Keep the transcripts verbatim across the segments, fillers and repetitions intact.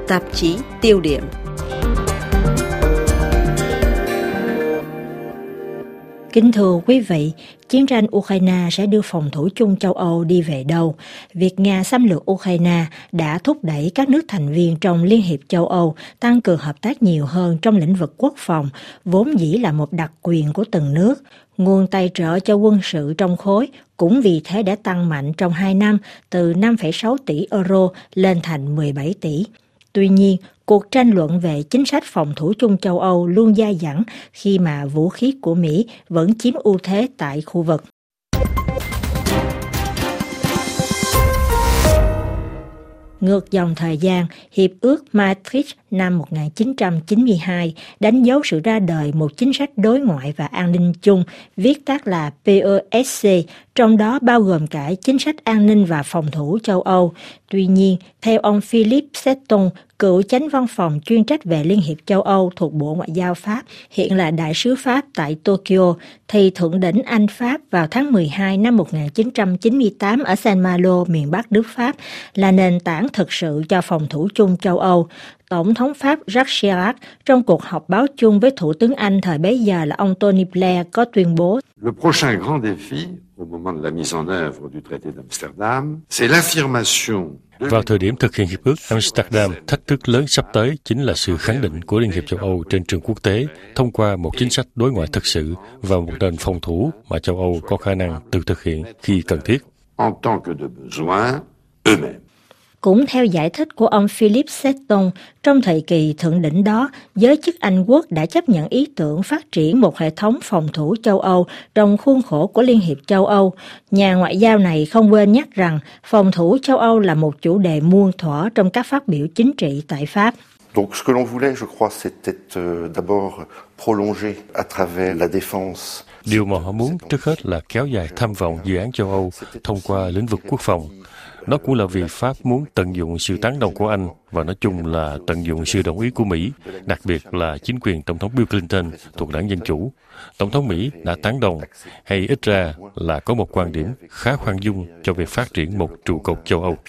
Tạp chí tiêu điểm. Kính thưa quý vị, chiến tranh Ukraine sẽ đưa phòng thủ chung châu Âu đi về đâu? Việc Nga xâm lược Ukraine đã thúc đẩy các nước thành viên trong Liên hiệp châu Âu tăng cường hợp tác nhiều hơn trong lĩnh vực quốc phòng, vốn dĩ là một đặc quyền của từng nước. Nguồn tài trợ cho quân sự trong khối cũng vì thế đã tăng mạnh trong hai năm từ năm phẩy sáu tỷ euro lên thành mười bảy tỷ. Tuy nhiên, cuộc tranh luận về chính sách phòng thủ chung châu Âu luôn dai dẳng khi mà vũ khí của Mỹ vẫn chiếm ưu thế tại khu vực. Ngược dòng thời gian, Hiệp ước Maastricht năm một nghìn chín trăm chín mươi hai đánh dấu sự ra đời một chính sách đối ngoại và an ninh chung, viết tắt là pê e ét xê, trong đó bao gồm cả chính sách an ninh và phòng thủ châu Âu. Tuy nhiên, theo ông Philippe Setton, cựu chánh văn phòng chuyên trách về Liên hiệp châu Âu thuộc Bộ Ngoại giao Pháp, hiện là đại sứ Pháp tại Tokyo, thì Thượng đỉnh Anh-Pháp vào tháng mười hai năm một nghìn chín trăm chín mươi tám ở Saint-Malo, miền Bắc nước Pháp, là nền tảng thực sự cho phòng thủ chung châu Âu. Tổng thống Pháp Jacques Chirac trong cuộc họp báo chung với Thủ tướng Anh thời bấy giờ là ông Tony Blair có tuyên bố: Le prochain grand défi au moment de la mise en œuvre du traité d'Amsterdam, c'est l'affirmation. Vào thời điểm thực hiện Hiệp ước Amsterdam, thách thức lớn sắp tới chính là sự khẳng định của Liên hiệp châu Âu trên trường quốc tế thông qua một chính sách đối ngoại thực sự và một nền phòng thủ mà châu Âu có khả năng tự thực hiện khi cần thiết. En tant que de besoin, eux-mêmes. Cũng theo giải thích của ông Philippe Setton, trong thời kỳ thượng đỉnh đó, giới chức Anh quốc đã chấp nhận ý tưởng phát triển một hệ thống phòng thủ châu Âu trong khuôn khổ của Liên hiệp châu Âu. Nhà ngoại giao này không quên nhắc rằng phòng thủ châu Âu là một chủ đề muôn thuở trong các phát biểu chính trị tại Pháp. Donc ce que l'on voulait, je crois, c'était euh, d'abord prolonger à travers la défense. Điều mà họ muốn trước hết là kéo dài tham vọng dự án châu Âu thông qua lĩnh vực quốc phòng. Nó cũng là vì Pháp muốn tận dụng sự tán đồng của Anh và nói chung là tận dụng sự đồng ý của Mỹ, đặc biệt là chính quyền Tổng thống Bill Clinton thuộc đảng Dân Chủ. Tổng thống Mỹ đã tán đồng, hay ít ra là có một quan điểm khá khoan dung cho việc phát triển một trụ cột châu Âu.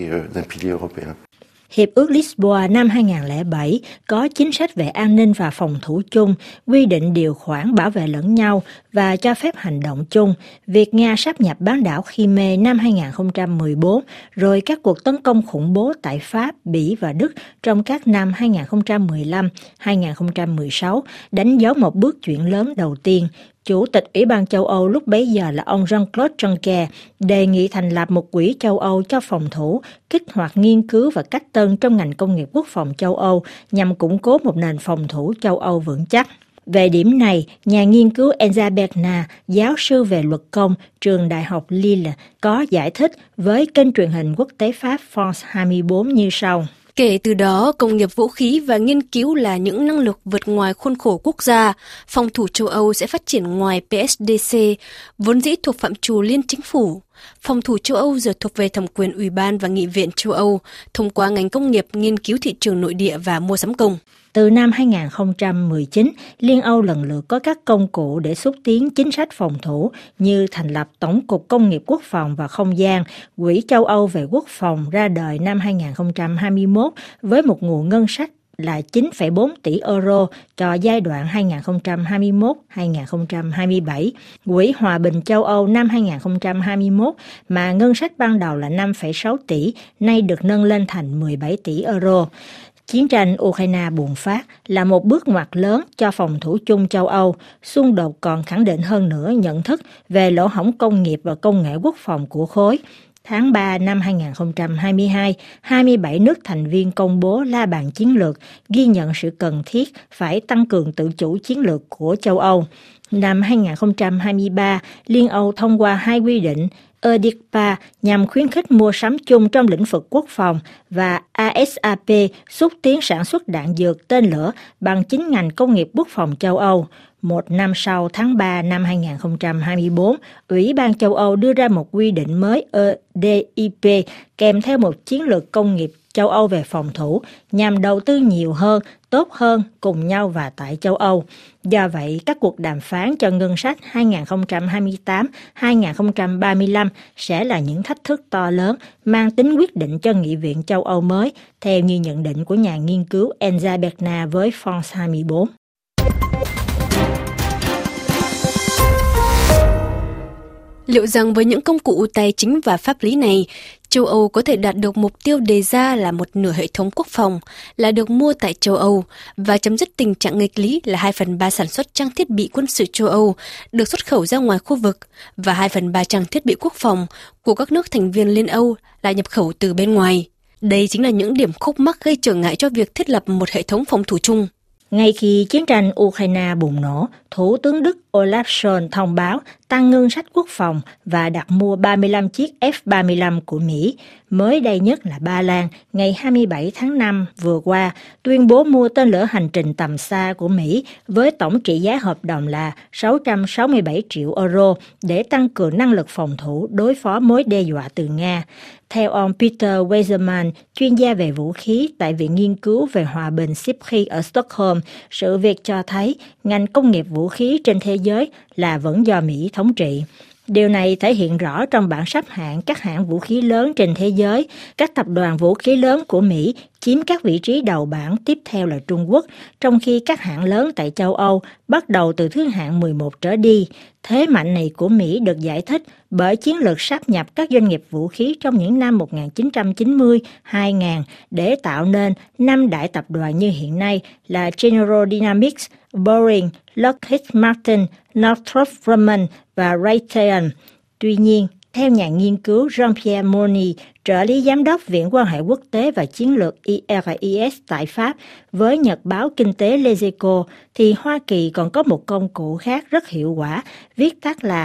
Hiệp ước Lisboa năm hai nghìn không trăm lẻ bảy có chính sách về an ninh và phòng thủ chung, quy định điều khoản bảo vệ lẫn nhau và cho phép hành động chung. Việc Nga sáp nhập bán đảo Crimea năm hai nghìn không trăm mười bốn, rồi các cuộc tấn công khủng bố tại Pháp, Bỉ và Đức trong các năm hai nghìn không trăm mười lăm đến hai nghìn không trăm mười sáu đánh dấu một bước chuyển lớn đầu tiên. Chủ tịch Ủy ban châu Âu lúc bấy giờ là ông Jean-Claude Juncker đề nghị thành lập một quỹ châu Âu cho phòng thủ, kích hoạt nghiên cứu và cách tân trong ngành công nghiệp quốc phòng châu Âu nhằm củng cố một nền phòng thủ châu Âu vững chắc. Về điểm này, nhà nghiên cứu Enza Bernard, giáo sư về luật công, trường Đại học Lille, có giải thích với kênh truyền hình quốc tế Pháp France hai mươi bốn như sau. Kể từ đó, công nghiệp vũ khí và nghiên cứu là những năng lực vượt ngoài khuôn khổ quốc gia. Phòng thủ châu Âu sẽ phát triển ngoài pê ét đê xê, vốn dĩ thuộc phạm trù liên chính phủ. Phòng thủ châu Âu giờ thuộc về thẩm quyền Ủy ban và Nghị viện châu Âu, thông qua ngành công nghiệp, nghiên cứu thị trường nội địa và mua sắm công. Từ năm hai nghìn không trăm mười chín, Liên Âu lần lượt có các công cụ để xúc tiến chính sách phòng thủ như thành lập Tổng cục Công nghiệp Quốc phòng và Không gian, Quỹ châu Âu về quốc phòng ra đời năm hai nghìn không trăm hai mươi mốt với một nguồn ngân sách là chín phẩy bốn tỷ euro cho giai đoạn hai nghìn không trăm hai mươi mốt đến hai nghìn không trăm hai mươi bảy. Quỹ Hòa bình châu Âu năm hai nghìn không trăm hai mươi mốt mà ngân sách ban đầu là năm phẩy sáu tỷ, nay được nâng lên thành mười bảy tỷ euro. Chiến tranh Ukraine bùng phát là một bước ngoặt lớn cho phòng thủ chung châu Âu. Xung đột còn khẳng định hơn nữa nhận thức về lỗ hổng công nghiệp và công nghệ quốc phòng của khối. Tháng ba năm hai nghìn không trăm hai mươi hai, hai mươi bảy nước thành viên công bố la bàn chiến lược, ghi nhận sự cần thiết phải tăng cường tự chủ chiến lược của châu Âu. Năm hai nghìn không trăm hai mươi ba, Liên Âu thông qua hai quy định e đê i xê pê a nhằm khuyến khích mua sắm chung trong lĩnh vực quốc phòng và a ét a pê xúc tiến sản xuất đạn dược tên lửa bằng chính ngành công nghiệp quốc phòng châu Âu. Một năm sau, tháng ba năm hai không hai tư, Ủy ban châu Âu đưa ra một quy định mới E D I P kèm theo một chiến lược công nghiệp châu Âu về phòng thủ nhằm đầu tư nhiều hơn, tốt hơn cùng nhau và tại châu Âu. Do vậy, các cuộc đàm phán cho ngân sách hai không hai tám đến hai không ba lăm sẽ là những thách thức to lớn mang tính quyết định cho Nghị viện châu Âu mới, theo như nhận định của nhà nghiên cứu Enza Bernard với France hai mươi bốn. Liệu rằng với những công cụ tài chính và pháp lý này, châu Âu có thể đạt được mục tiêu đề ra là một nửa hệ thống quốc phòng là được mua tại châu Âu và chấm dứt tình trạng nghịch lý là hai phần ba sản xuất trang thiết bị quân sự châu Âu được xuất khẩu ra ngoài khu vực và hai phần ba trang thiết bị quốc phòng của các nước thành viên Liên Âu là nhập khẩu từ bên ngoài. Đây chính là những điểm khúc mắc gây trở ngại cho việc thiết lập một hệ thống phòng thủ chung. Ngay khi chiến tranh Ukraine bùng nổ, Thủ tướng Đức Olaf Scholz thông báo tăng ngân sách quốc phòng và đặt mua ba mươi lăm chiếc F ba mươi lăm của Mỹ. Mới đây nhất là Ba Lan, ngày hai mươi bảy tháng năm vừa qua, tuyên bố mua tên lửa hành trình tầm xa của Mỹ với tổng trị giá hợp đồng là sáu trăm sáu mươi bảy triệu euro để tăng cường năng lực phòng thủ đối phó mối đe dọa từ Nga. Theo ông Peter Weiserman, chuyên gia về vũ khí tại Viện Nghiên cứu về Hòa bình Sipri ở Stockholm, sự việc cho thấy ngành công nghiệp vũ khí trên thế giới là vẫn do Mỹ thống trị. Điều này thể hiện rõ trong bảng xếp hạng các hãng vũ khí lớn trên thế giới. Các tập đoàn vũ khí lớn của Mỹ chiếm các vị trí đầu bảng, tiếp theo là Trung Quốc, trong khi các hãng lớn tại châu Âu bắt đầu từ thứ hạng mười một trở đi. Thế mạnh này của Mỹ được giải thích bởi chiến lược sáp nhập các doanh nghiệp vũ khí trong những năm một nghìn chín trăm chín mươi đến hai nghìn để tạo nên năm đại tập đoàn như hiện nay là General Dynamics, Boeing, Lockheed Martin, Northrop Grumman và Raytheon. Tuy nhiên, theo nhà nghiên cứu Jean-Pierre Moni, trợ lý giám đốc Viện quan hệ quốc tế và chiến lược I R I S tại Pháp, với nhật báo kinh tế Les Echos, thì Hoa Kỳ còn có một công cụ khác rất hiệu quả, viết tắt là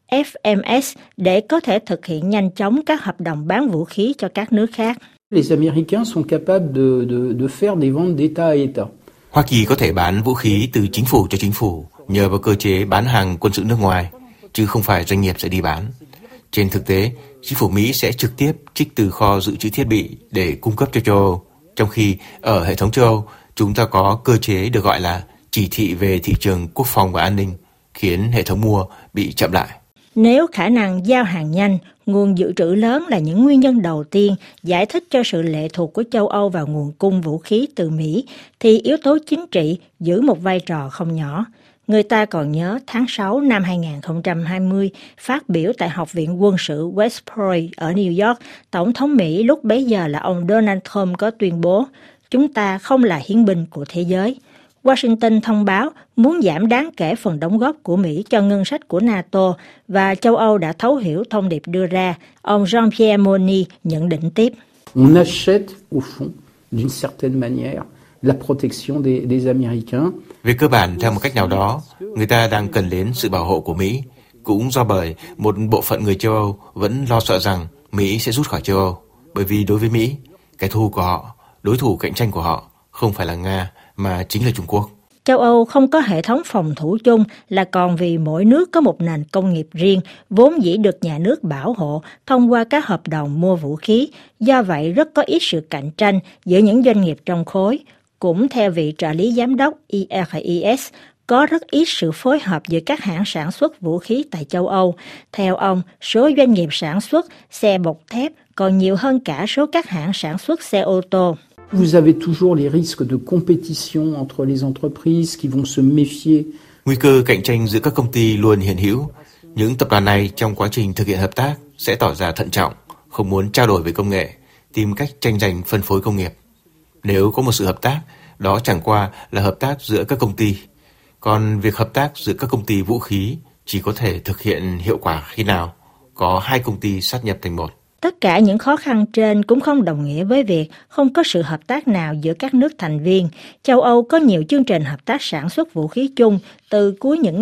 F M S, để có thể thực hiện nhanh chóng các hợp đồng bán vũ khí cho các nước khác. Les Américains sont capables de, de, de faire des ventes d'État à État. Hoa Kỳ có thể bán vũ khí từ chính phủ cho chính phủ nhờ vào cơ chế bán hàng quân sự nước ngoài, chứ không phải doanh nghiệp sẽ đi bán. Trên thực tế, chính phủ Mỹ sẽ trực tiếp trích từ kho dự trữ thiết bị để cung cấp cho châu Âu, trong khi ở hệ thống châu Âu, chúng ta có cơ chế được gọi là chỉ thị về thị trường quốc phòng và an ninh, khiến hệ thống mua bị chậm lại. Nếu khả năng giao hàng nhanh, nguồn dự trữ lớn là những nguyên nhân đầu tiên giải thích cho sự lệ thuộc của châu Âu vào nguồn cung vũ khí từ Mỹ, thì yếu tố chính trị giữ một vai trò không nhỏ. Người ta còn nhớ tháng sáu năm hai không hai không, phát biểu tại Học viện Quân sự West Point ở New York, Tổng thống Mỹ lúc bấy giờ là ông Donald Trump có tuyên bố, chúng ta không là hiến binh của thế giới. Washington thông báo muốn giảm đáng kể phần đóng góp của Mỹ cho ngân sách của NATO và châu Âu đã thấu hiểu thông điệp đưa ra. Ông Jean-Pierre Moni nhận định tiếp. On achète au fond d'une certaine manière la protection des, des Américains. Về cơ bản, theo một cách nào đó, người ta đang cần đến sự bảo hộ của Mỹ, cũng do bởi một bộ phận người châu Âu vẫn lo sợ rằng Mỹ sẽ rút khỏi châu Âu. Bởi vì đối với Mỹ, cái thù của họ, đối thủ cạnh tranh của họ không phải là Nga, mà chính là Trung Quốc. Châu Âu không có hệ thống phòng thủ chung là còn vì mỗi nước có một nền công nghiệp riêng, vốn dĩ được nhà nước bảo hộ thông qua các hợp đồng mua vũ khí, do vậy rất có ít sự cạnh tranh giữa những doanh nghiệp trong khối. Cũng theo vị trợ lý giám đốc I R I S, có rất ít sự phối hợp giữa các hãng sản xuất vũ khí tại châu Âu. Theo ông, số doanh nghiệp sản xuất xe bọc thép còn nhiều hơn cả số các hãng sản xuất xe ô tô. Vous avez toujours les risques de compétition entre les entreprises qui vont se méfier. Nguy cơ cạnh tranh giữa các công ty luôn hiện hữu. Những tập đoàn này trong quá trình thực hiện hợp tác sẽ tỏ ra thận trọng, không muốn trao đổi về công nghệ, tìm cách tranh giành phân phối công nghiệp. Nếu có một sự hợp tác, đó chẳng qua là hợp tác giữa các công ty. Còn việc hợp tác giữa các công ty vũ khí chỉ có thể thực hiện hiệu quả khi nào có hai công ty sát nhập thành một. Tất cả những khó khăn trên cũng không đồng nghĩa với việc không có sự hợp tác nào giữa các nước thành viên. Châu Âu có nhiều chương trình hợp tác sản xuất vũ khí chung từ cuối những năm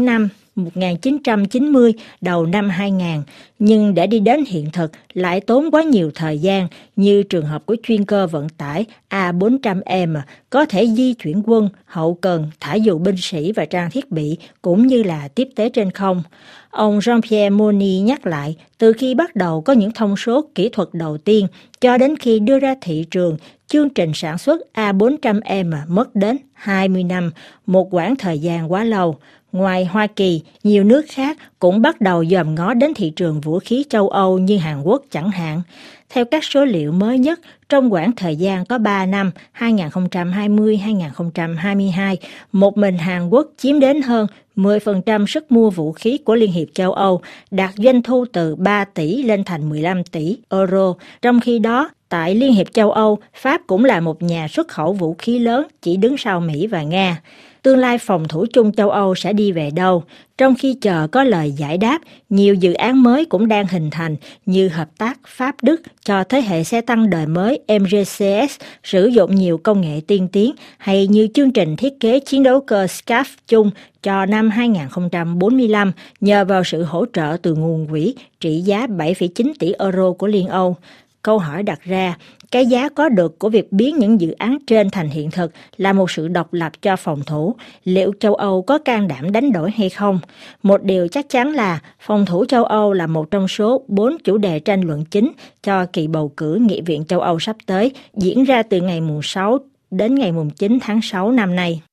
một nghìn chín trăm chín mươi, đầu năm hai nghìn, nhưng để đi đến hiện thực lại tốn quá nhiều thời gian, như trường hợp của chuyên cơ vận tải A bốn trăm M có thể di chuyển quân, hậu cần, thả dù binh sĩ và trang thiết bị cũng như là tiếp tế trên không. Ông Jean-Pierre Moni nhắc lại, từ khi bắt đầu có những thông số kỹ thuật đầu tiên cho đến khi đưa ra thị trường, chương trình sản xuất A bốn trăm M mất đến hai mươi năm, một quãng thời gian quá lâu. Ngoài Hoa Kỳ, nhiều nước khác cũng bắt đầu dòm ngó đến thị trường vũ khí châu Âu như Hàn Quốc chẳng hạn. Theo các số liệu mới nhất, trong quãng thời gian có ba năm, hai nghìn không trăm hai mươi đến hai nghìn không trăm hai mươi hai, một mình Hàn Quốc chiếm đến hơn mười phần trăm sức mua vũ khí của Liên hiệp châu Âu, đạt doanh thu từ ba tỷ lên thành mười lăm tỷ euro. Trong khi đó, tại Liên hiệp châu Âu, Pháp cũng là một nhà xuất khẩu vũ khí lớn, chỉ đứng sau Mỹ và Nga. Tương lai phòng thủ chung châu Âu sẽ đi về đâu? Trong khi chờ có lời giải đáp, nhiều dự án mới cũng đang hình thành như hợp tác Pháp-Đức cho thế hệ xe tăng đời mới M G C S sử dụng nhiều công nghệ tiên tiến, hay như chương trình thiết kế chiến đấu cơ Scaf chung cho năm hai nghìn không trăm bốn mươi lăm nhờ vào sự hỗ trợ từ nguồn quỹ trị giá bảy phẩy chín tỷ euro của Liên Âu. Câu hỏi đặt ra, cái giá có được của việc biến những dự án trên thành hiện thực là một sự độc lập cho phòng thủ. Liệu châu Âu có can đảm đánh đổi hay không? Một điều chắc chắn là phòng thủ châu Âu là một trong số bốn chủ đề tranh luận chính cho kỳ bầu cử Nghị viện châu Âu sắp tới, diễn ra từ ngày mùng sáu đến ngày mùng chín tháng sáu năm nay.